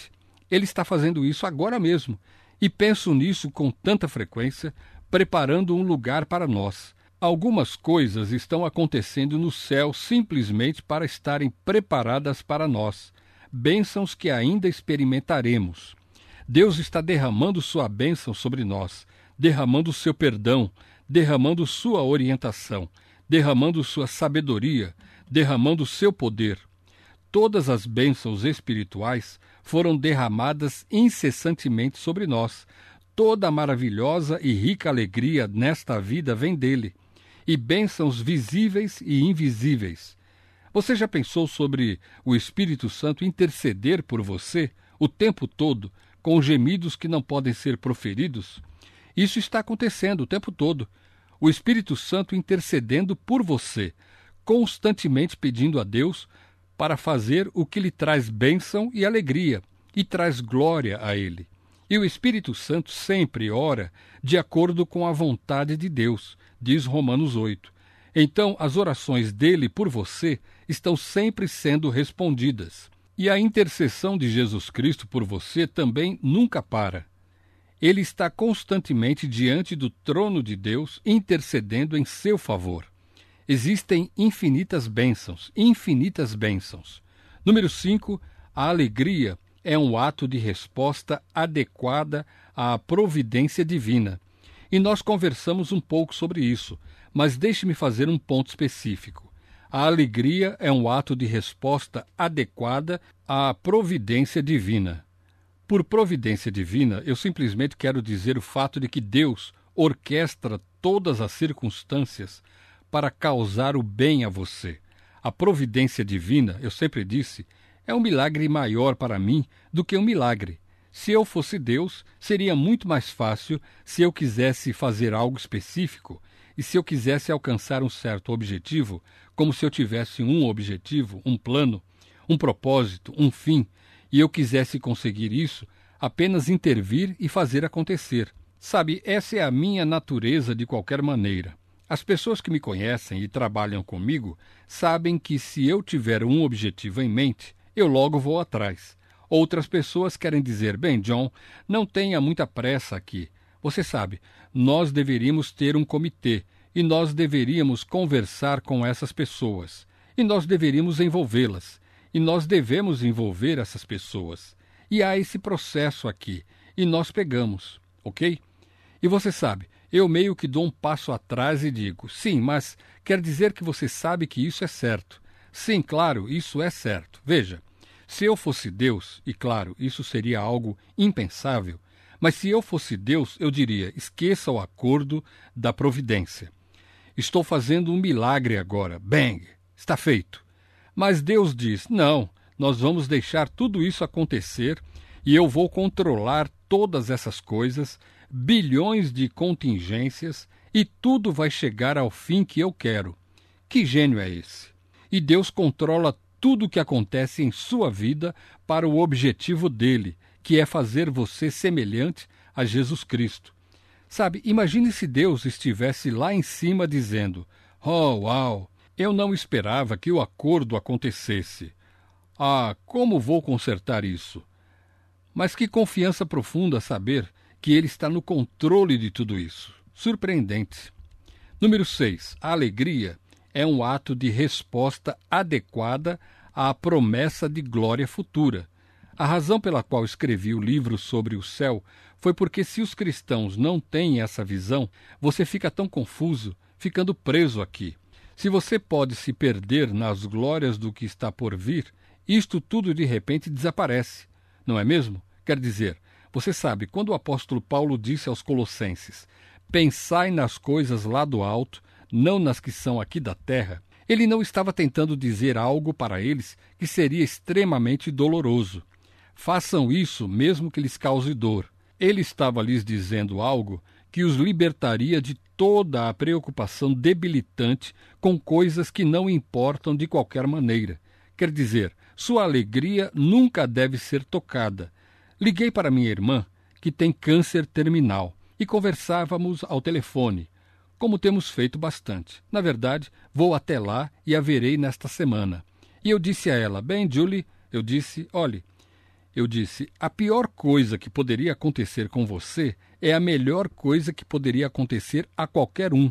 Ele está fazendo isso agora mesmo. E penso nisso com tanta frequência, preparando um lugar para nós. Algumas coisas estão acontecendo no céu simplesmente para estarem preparadas para nós. Bênçãos que ainda experimentaremos. Deus está derramando sua bênção sobre nós, derramando seu perdão, derramando sua orientação, derramando sua sabedoria, derramando seu poder. Todas as bênçãos espirituais foram derramadas incessantemente sobre nós. Toda a maravilhosa e rica alegria nesta vida vem dele. E bênçãos visíveis e invisíveis. Você já pensou sobre o Espírito Santo interceder por você o tempo todo, com gemidos que não podem ser proferidos? Isso está acontecendo o tempo todo. O Espírito Santo intercedendo por você, constantemente pedindo a Deus para fazer o que lhe traz bênção e alegria, e traz glória a Ele. E o Espírito Santo sempre ora de acordo com a vontade de Deus, diz Romanos 8. Então, as orações dele por você estão sempre sendo respondidas. E a intercessão de Jesus Cristo por você também nunca para. Ele está constantemente diante do trono de Deus, intercedendo em seu favor. Existem infinitas bênçãos, infinitas bênçãos. Número 5, a alegria é um ato de resposta adequada à providência divina. E nós conversamos um pouco sobre isso, mas deixe-me fazer um ponto específico. A alegria é um ato de resposta adequada à providência divina. Por providência divina, eu simplesmente quero dizer o fato de que Deus orquestra todas as circunstâncias para causar o bem a você. A providência divina, eu sempre disse, é um milagre maior para mim do que um milagre. Se eu fosse Deus, seria muito mais fácil se eu quisesse fazer algo específico e se eu quisesse alcançar um certo objetivo, como se eu tivesse um objetivo, um plano, um propósito, um fim, e eu quisesse conseguir isso, apenas intervir e fazer acontecer. Sabe, essa é a minha natureza de qualquer maneira. As pessoas que me conhecem e trabalham comigo sabem que se eu tiver um objetivo em mente, eu logo vou atrás. Outras pessoas querem dizer, bem, John, não tenha muita pressa aqui. Você sabe, nós deveríamos ter um comitê e nós deveríamos conversar com essas pessoas. E nós deveríamos envolvê-las. E nós devemos envolver essas pessoas. E há esse processo aqui. E nós pegamos, ok? E você sabe, eu meio que dou um passo atrás e digo, sim, mas quer dizer que você sabe que isso é certo. Sim, claro, isso é certo. Veja, se eu fosse Deus, e claro, isso seria algo impensável, mas se eu fosse Deus, eu diria, esqueça o acordo da providência. Estou fazendo um milagre agora. Bang! Está feito. Mas Deus diz, não, nós vamos deixar tudo isso acontecer e eu vou controlar todas essas coisas, bilhões de contingências, e tudo vai chegar ao fim que eu quero. Que gênio é esse? E Deus controla tudo o que acontece em sua vida para o objetivo dele, que é fazer você semelhante a Jesus Cristo. Sabe, imagine se Deus estivesse lá em cima dizendo, oh, uau, eu não esperava que o acordo acontecesse. Ah, como vou consertar isso? Mas que confiança profunda saber que ele está no controle de tudo isso. Surpreendente. Número 6. A alegria é um ato de resposta adequada à promessa de glória futura. A razão pela qual escrevi o livro sobre o céu foi porque se os cristãos não têm essa visão, você fica tão confuso, ficando preso aqui. Se você pode se perder nas glórias do que está por vir, isto tudo de repente desaparece, não é mesmo? Quer dizer, você sabe, quando o apóstolo Paulo disse aos Colossenses, pensai nas coisas lá do alto, não nas que são aqui da terra, ele não estava tentando dizer algo para eles que seria extremamente doloroso. Façam isso mesmo que lhes cause dor. Ele estava lhes dizendo algo que os libertaria de toda a preocupação debilitante com coisas que não importam de qualquer maneira. Quer dizer, sua alegria nunca deve ser tocada. Liguei para minha irmã, que tem câncer terminal, e conversávamos ao telefone, como temos feito bastante. Na verdade, vou até lá e a verei nesta semana. E eu disse a ela, bem, Julie, eu disse, olhe, Eu disse: a pior coisa que poderia acontecer com você é a melhor coisa que poderia acontecer a qualquer um.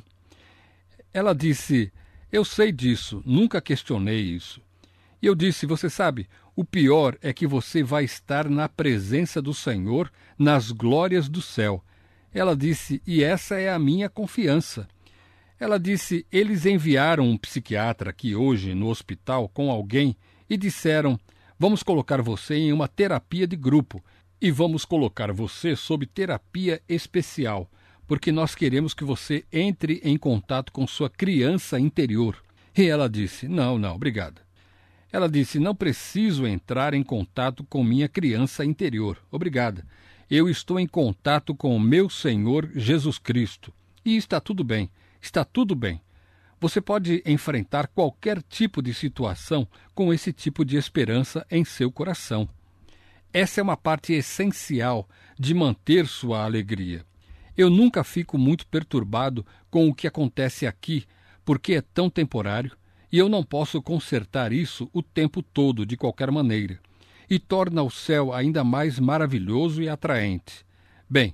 Ela disse: eu sei disso, nunca questionei isso. E eu disse: você sabe, o pior é que você vai estar na presença do Senhor, nas glórias do céu. Ela disse: e essa é a minha confiança. Ela disse: eles enviaram um psiquiatra aqui hoje no hospital com alguém e disseram: vamos colocar você em uma terapia de grupo e vamos colocar você sob terapia especial, porque nós queremos que você entre em contato com sua criança interior. E ela disse: não, obrigada. Ela disse: não preciso entrar em contato com minha criança interior. Obrigada. Eu estou em contato com o meu Senhor Jesus Cristo. E está tudo bem. Está tudo bem. Você pode enfrentar qualquer tipo de situação com esse tipo de esperança em seu coração. Essa é uma parte essencial de manter sua alegria. Eu nunca fico muito perturbado com o que acontece aqui, porque é tão temporário, e eu não posso consertar isso o tempo todo de qualquer maneira, e torna o céu ainda mais maravilhoso e atraente. Bem,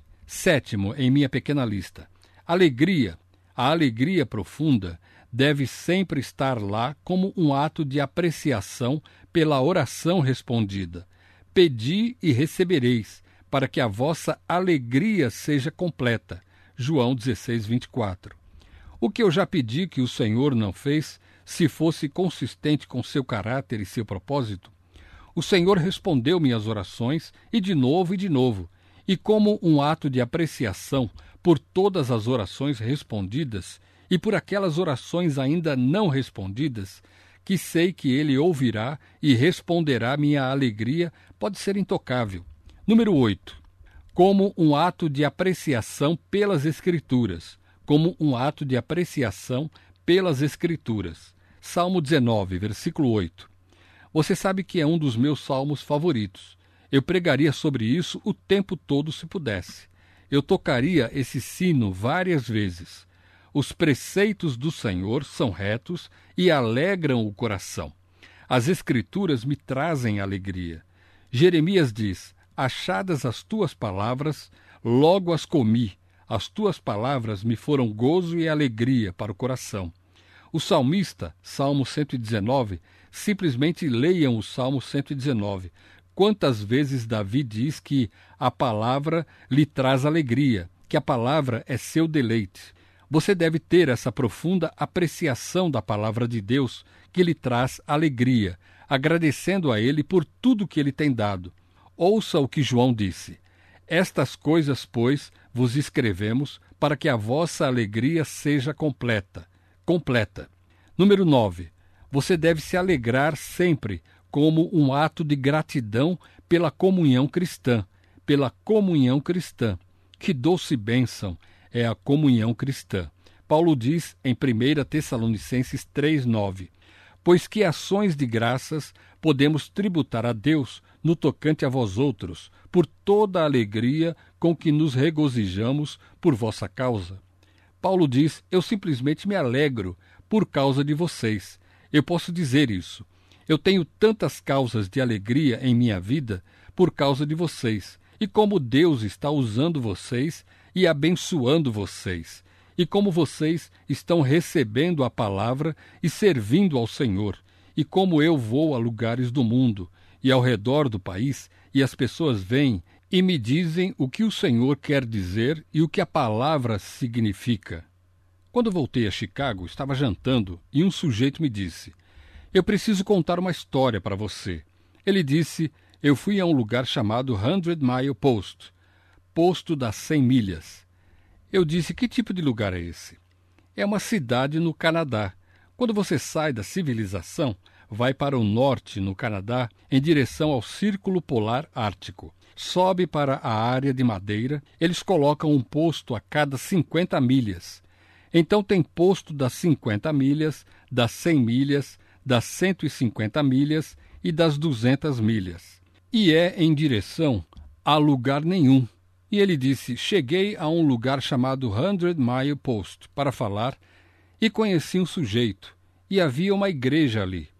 7º em minha pequena lista. Alegria. A alegria profunda deve sempre estar lá como um ato de apreciação pela oração respondida. Pedi e recebereis, para que a vossa alegria seja completa. João 16, 24. O que eu já pedi que o Senhor não fez, se fosse consistente com seu caráter e seu propósito? O Senhor respondeu minhas orações, e de novo, e como um ato de apreciação por todas as orações respondidas e por aquelas orações ainda não respondidas, que sei que Ele ouvirá e responderá, minha alegria pode ser intocável. Número 8. Como um ato de apreciação pelas Escrituras. Como um ato de apreciação pelas Escrituras. Salmo 19, versículo 8. Você sabe que é um dos meus salmos favoritos. Eu pregaria sobre isso o tempo todo se pudesse. Eu tocaria esse sino várias vezes. Os preceitos do Senhor são retos e alegram o coração. As Escrituras me trazem alegria. Jeremias diz: achadas as tuas palavras, logo as comi. As tuas palavras me foram gozo e alegria para o coração. O salmista, Salmo 119, simplesmente leiam o Salmo 119. Quantas vezes Davi diz que a palavra lhe traz alegria, que a palavra é seu deleite. Você deve ter essa profunda apreciação da palavra de Deus que lhe traz alegria, agradecendo a Ele por tudo que Ele tem dado. Ouça o que João disse: estas coisas, pois, vos escrevemos para que a vossa alegria seja completa. Número 9. Você deve se alegrar sempre como um ato de gratidão pela comunhão cristã. Que doce bênção é a comunhão cristã. Paulo diz em 1 Tessalonicenses 3:9: pois que ações de graças podemos tributar a Deus no tocante a vós outros, por toda a alegria com que nos regozijamos por vossa causa. Paulo diz: eu simplesmente me alegro por causa de vocês. Eu posso dizer isso. Eu tenho tantas causas de alegria em minha vida por causa de vocês, e como Deus está usando vocês e abençoando vocês, e como vocês estão recebendo a palavra e servindo ao Senhor, e como eu vou a lugares do mundo e ao redor do país, e as pessoas vêm e me dizem o que o Senhor quer dizer e o que a palavra significa. Quando voltei a Chicago, estava jantando e um sujeito me disse: eu preciso contar uma história para você. Ele disse: eu fui a um lugar chamado 100 Mile Post, posto das 100 milhas. Eu disse: que tipo de lugar é esse? É uma cidade no Canadá. Quando você sai da civilização, vai para o norte, no Canadá, em direção ao Círculo Polar Ártico. Sobe para a área de madeira, eles colocam um posto a cada 50 milhas. Então tem posto das 50 milhas, das 100 milhas, das 150 milhas e das 200 milhas. E é em direção a lugar nenhum. E ele disse: cheguei a um lugar chamado 100 Mile Post para falar e conheci um sujeito. E havia uma igreja ali.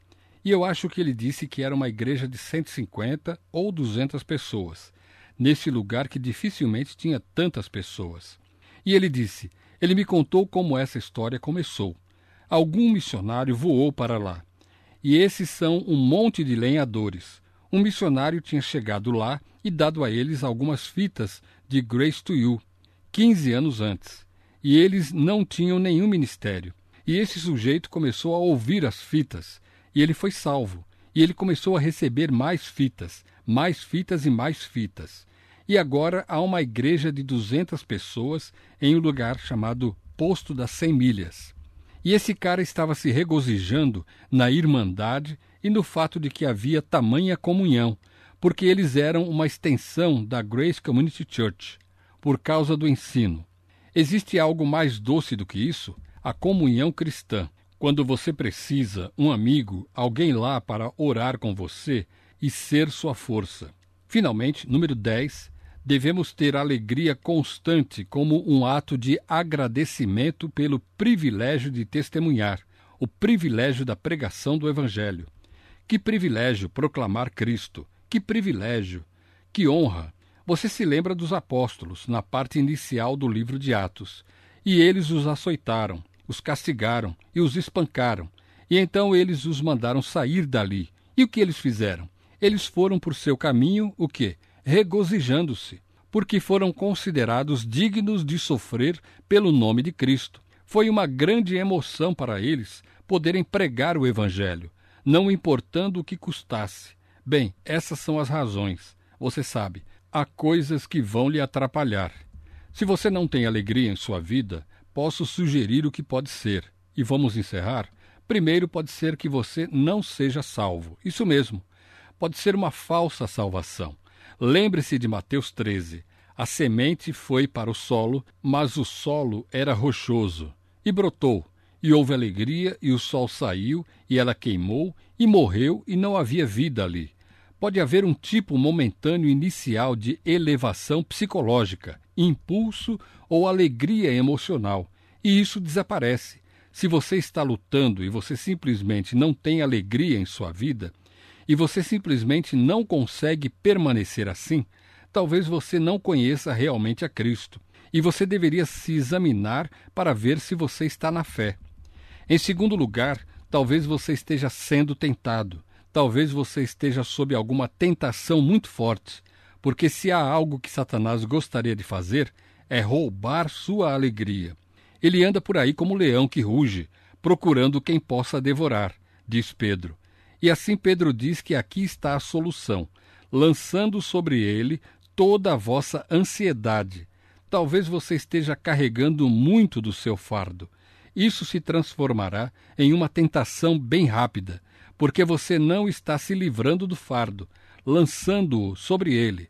E eu acho que ele disse que era uma igreja de 150 ou 200 pessoas, nesse lugar que dificilmente tinha tantas pessoas. E ele disse, ele me contou como essa história começou. Algum missionário voou para lá. E esses são um monte de lenhadores. Um missionário tinha chegado lá e dado a eles algumas fitas de Grace to You, 15 anos antes. E eles não tinham nenhum ministério. E esse sujeito começou a ouvir as fitas. E ele foi salvo. E ele começou a receber mais fitas e mais fitas. E agora há uma igreja de 200 pessoas em um lugar chamado Posto das 100 Milhas. E esse cara estava se regozijando na irmandade e no fato de que havia tamanha comunhão, porque eles eram uma extensão da Grace Community Church, por causa do ensino. Existe algo mais doce do que isso? A comunhão cristã. Quando você precisa, um amigo, alguém lá para orar com você e ser sua força. Finalmente, número 10, devemos ter alegria constante como um ato de agradecimento pelo privilégio de testemunhar, o privilégio da pregação do Evangelho. Que privilégio proclamar Cristo! Que privilégio! Que honra! Você se lembra dos apóstolos, na parte inicial do livro de Atos. E eles os açoitaram, os castigaram e os espancaram. E então eles os mandaram sair dali. E o que eles fizeram? Eles foram por seu caminho, o quê? Regozijando-se, porque foram considerados dignos de sofrer pelo nome de Cristo. Foi uma grande emoção para eles poderem pregar o Evangelho, não importando o que custasse. Bem, essas são as razões. Você sabe, há coisas que vão lhe atrapalhar. Se você não tem alegria em sua vida, posso sugerir o que pode ser. E vamos encerrar? Primeiro, pode ser que você não seja salvo. Isso mesmo. Pode ser uma falsa salvação. Lembre-se de Mateus 13. A semente foi para o solo, mas o solo era rochoso. E brotou, e houve alegria, e o sol saiu, e ela queimou, e morreu, e não havia vida ali. Pode haver um tipo momentâneo inicial de elevação psicológica, impulso ou alegria emocional, e isso desaparece. Se você está lutando e você simplesmente não tem alegria em sua vida, e você simplesmente não consegue permanecer assim, talvez você não conheça realmente a Cristo, e você deveria se examinar para ver se você está na fé. Em segundo lugar, talvez você esteja sendo tentado, talvez você esteja sob alguma tentação muito forte, porque se há algo que Satanás gostaria de fazer, é roubar sua alegria. Ele anda por aí como um leão que ruge, procurando quem possa devorar, diz Pedro. E assim Pedro diz que aqui está a solução, lançando sobre ele toda a vossa ansiedade. Talvez você esteja carregando muito do seu fardo. Isso se transformará em uma tentação bem rápida, porque você não está se livrando do fardo, lançando-o sobre ele.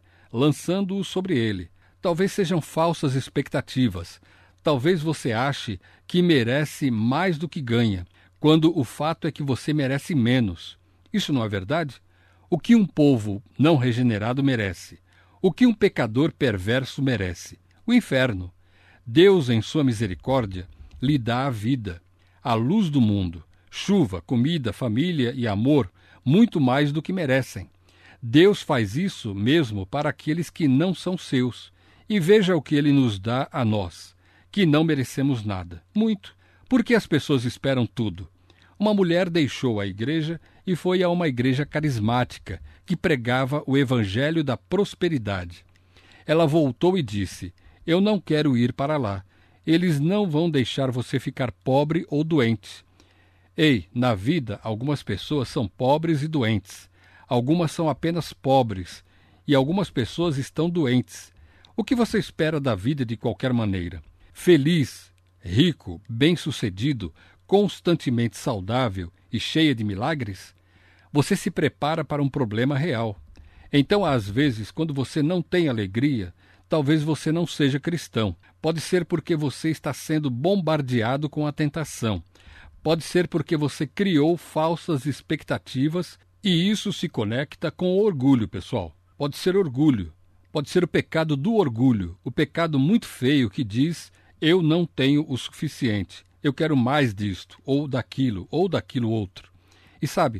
Talvez sejam falsas expectativas. Talvez você ache que merece mais do que ganha, quando o fato é que você merece menos. Isso não é verdade? O que um povo não regenerado merece? O que um pecador perverso merece? O inferno. Deus, em sua misericórdia, lhe dá a vida, a luz do mundo, chuva, comida, família e amor, muito mais do que merecem. Deus faz isso mesmo para aqueles que não são seus. E veja o que ele nos dá a nós, que não merecemos nada. Muito. Porque as pessoas esperam tudo. Uma mulher deixou a igreja e foi a uma igreja carismática, que pregava o evangelho da prosperidade. Ela voltou e disse, eu não quero ir para lá. Eles não vão deixar você ficar pobre ou doente. Ei, na vida, algumas pessoas são pobres e doentes. Algumas são apenas pobres. E algumas pessoas estão doentes. O que você espera da vida de qualquer maneira? Feliz, rico, bem-sucedido, constantemente saudável e cheia de milagres? Você se prepara para um problema real. Então, às vezes, quando você não tem alegria, talvez você não seja cristão. Pode ser porque você está sendo bombardeado com a tentação. Pode ser porque você criou falsas expectativas e isso se conecta com o orgulho, pessoal. Pode ser orgulho. Pode ser o pecado do orgulho, o pecado muito feio que diz, eu não tenho o suficiente, eu quero mais disto, ou daquilo outro. E sabe,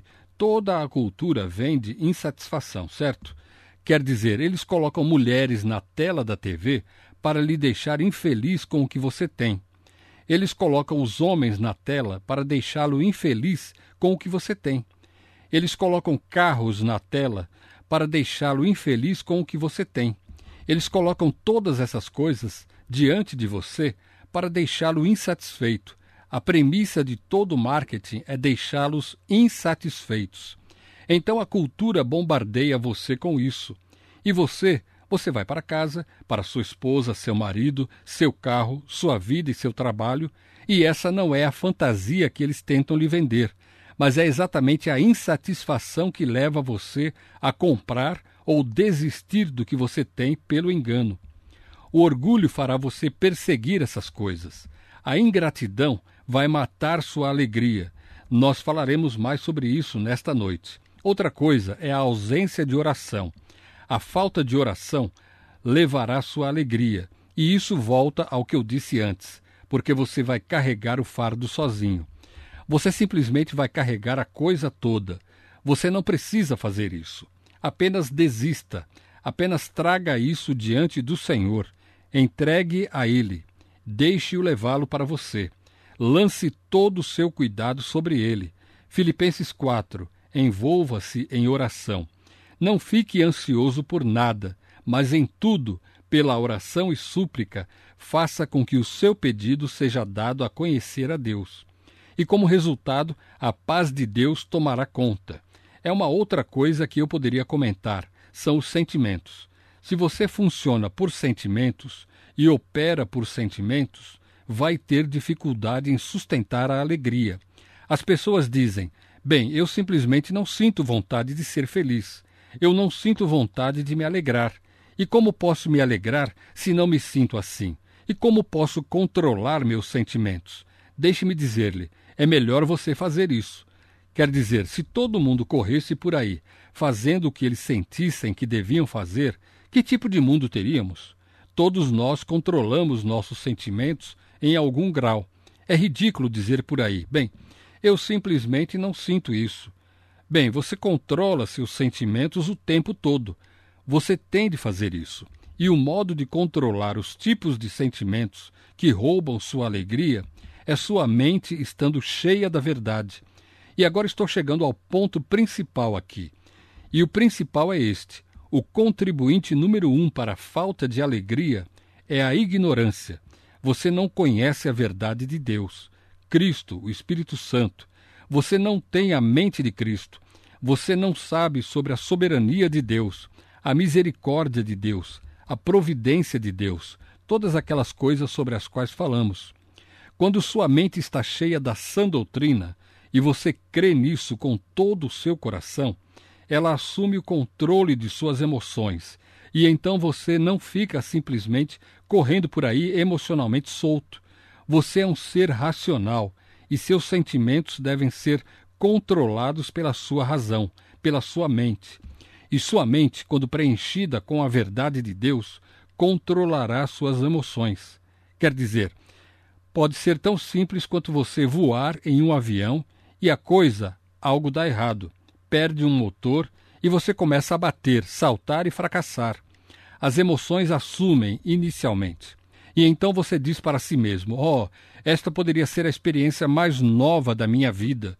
toda a cultura vende insatisfação, certo? Quer dizer, eles colocam mulheres na tela da TV para lhe deixar infeliz com o que você tem. Eles colocam os homens na tela para deixá-lo infeliz com o que você tem. Eles colocam carros na tela para deixá-lo infeliz com o que você tem. Eles colocam todas essas coisas diante de você para deixá-lo insatisfeito. A premissa de todo marketing é deixá-los insatisfeitos. Então a cultura bombardeia você com isso. E você vai para casa, para sua esposa, seu marido, seu carro, sua vida e seu trabalho, e essa não é a fantasia que eles tentam lhe vender, mas é exatamente a insatisfação que leva você a comprar ou desistir do que você tem pelo engano. O orgulho fará você perseguir essas coisas. A ingratidão vai matar sua alegria. Nós falaremos mais sobre isso nesta noite. Outra coisa é a ausência de oração. A falta de oração levará sua alegria. E isso volta ao que eu disse antes, porque você vai carregar o fardo sozinho. Você simplesmente vai carregar a coisa toda. Você não precisa fazer isso. Apenas desista. Apenas traga isso diante do Senhor. Entregue a Ele. Deixe-o levá-lo para você. Lance todo o seu cuidado sobre ele. Filipenses 4. Envolva-se em oração. Não fique ansioso por nada, mas em tudo, pela oração e súplica, faça com que o seu pedido seja dado a conhecer a Deus. E como resultado, a paz de Deus tomará conta. É uma outra coisa que eu poderia comentar, são os sentimentos. Se você funciona por sentimentos e opera por sentimentos, vai ter dificuldade em sustentar a alegria. As pessoas dizem, bem, eu simplesmente não sinto vontade de ser feliz. Eu não sinto vontade de me alegrar. E como posso me alegrar se não me sinto assim? E como posso controlar meus sentimentos? Deixe-me dizer-lhe, é melhor você fazer isso. Quer dizer, se todo mundo corresse por aí, fazendo o que eles sentissem que deviam fazer, que tipo de mundo teríamos? Todos nós controlamos nossos sentimentos em algum grau. É ridículo dizer por aí, bem, eu simplesmente não sinto isso. Bem, você controla seus sentimentos o tempo todo. Você tem de fazer isso. E o modo de controlar os tipos de sentimentos que roubam sua alegria é sua mente estando cheia da verdade. E agora estou chegando ao ponto principal aqui. E o principal é este. O contribuinte número 1 para a falta de alegria é a ignorância. Você não conhece a verdade de Deus, Cristo, o Espírito Santo. Você não tem a mente de Cristo. Você não sabe sobre a soberania de Deus, a misericórdia de Deus, a providência de Deus, todas aquelas coisas sobre as quais falamos. Quando sua mente está cheia da sã doutrina e você crê nisso com todo o seu coração, ela assume o controle de suas emoções e então você não fica simplesmente correndo por aí emocionalmente solto. Você é um ser racional e seus sentimentos devem ser controlados pela sua razão, pela sua mente. E sua mente, quando preenchida com a verdade de Deus, controlará suas emoções. Quer dizer, pode ser tão simples quanto você voar em um avião e a coisa, algo dá errado. Perde um motor e você começa a bater, saltar e fracassar. As emoções assumem inicialmente. E então você diz para si mesmo, esta poderia ser a experiência mais nova da minha vida.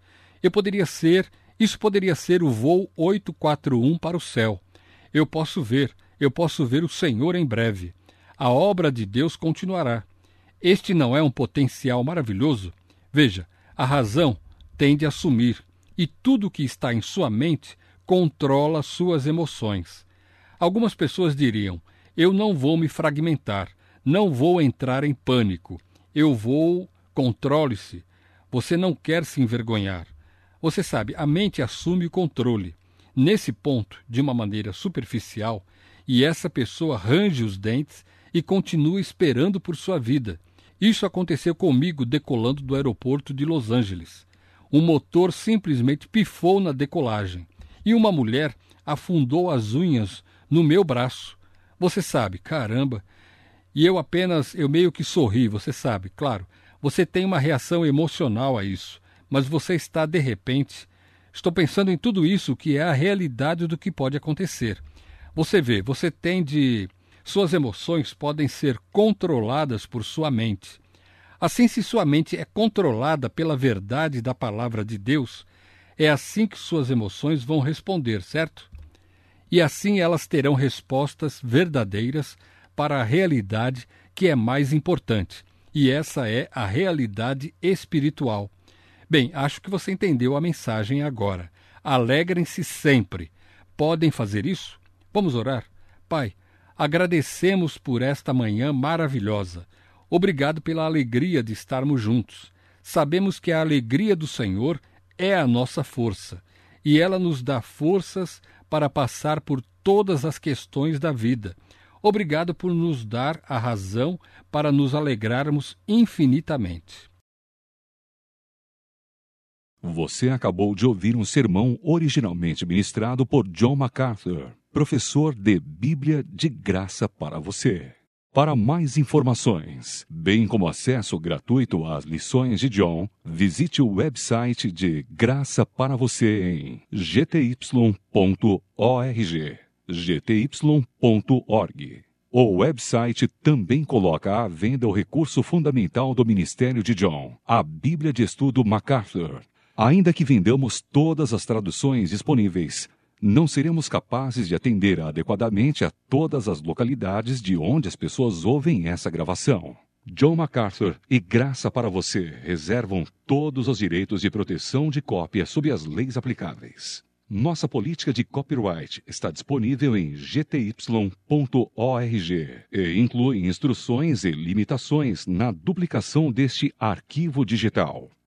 Isso poderia ser o voo 841 para o céu. Eu posso ver o Senhor em breve. A obra de Deus continuará. Este não é um potencial maravilhoso? Veja, a razão tende a assumir, e tudo que está em sua mente controla suas emoções. Algumas pessoas diriam, eu não vou me fragmentar, não vou entrar em pânico, controle-se. Você não quer se envergonhar. Você sabe, a mente assume o controle. Nesse ponto, de uma maneira superficial, e essa pessoa range os dentes e continua esperando por sua vida. Isso aconteceu comigo decolando do aeroporto de Los Angeles. Um motor simplesmente pifou na decolagem e uma mulher afundou as unhas no meu braço. Você sabe, caramba. E eu meio que sorri, você sabe, claro. Você tem uma reação emocional a isso, mas você está, de repente, Estou pensando em tudo isso que é a realidade do que pode acontecer. Você vê, suas emoções podem ser controladas por sua mente. Assim, se sua mente é controlada pela verdade da palavra de Deus, é assim que suas emoções vão responder, certo? E assim elas terão respostas verdadeiras para a realidade que é mais importante. E essa é a realidade espiritual. Bem, acho que você entendeu a mensagem agora. Alegrem-se sempre. Podem fazer isso? Vamos orar? Pai, agradecemos por esta manhã maravilhosa. Obrigado pela alegria de estarmos juntos. Sabemos que a alegria do Senhor é a nossa força, e ela nos dá forças para passar por todas as questões da vida. Obrigado por nos dar a razão para nos alegrarmos infinitamente. Você acabou de ouvir um sermão originalmente ministrado por John MacArthur, professor de Bíblia de graça para você. Para mais informações, bem como acesso gratuito às lições de John, visite o website de Graça para Você em gty.org. gty.org. O website também coloca à venda o recurso fundamental do ministério de John, a Bíblia de Estudo MacArthur. Ainda que vendamos todas as traduções disponíveis, não seremos capazes de atender adequadamente a todas as localidades de onde as pessoas ouvem essa gravação. John MacArthur e Graça para Você reservam todos os direitos de proteção de cópia sob as leis aplicáveis. Nossa política de copyright está disponível em gty.org e inclui instruções e limitações na duplicação deste arquivo digital.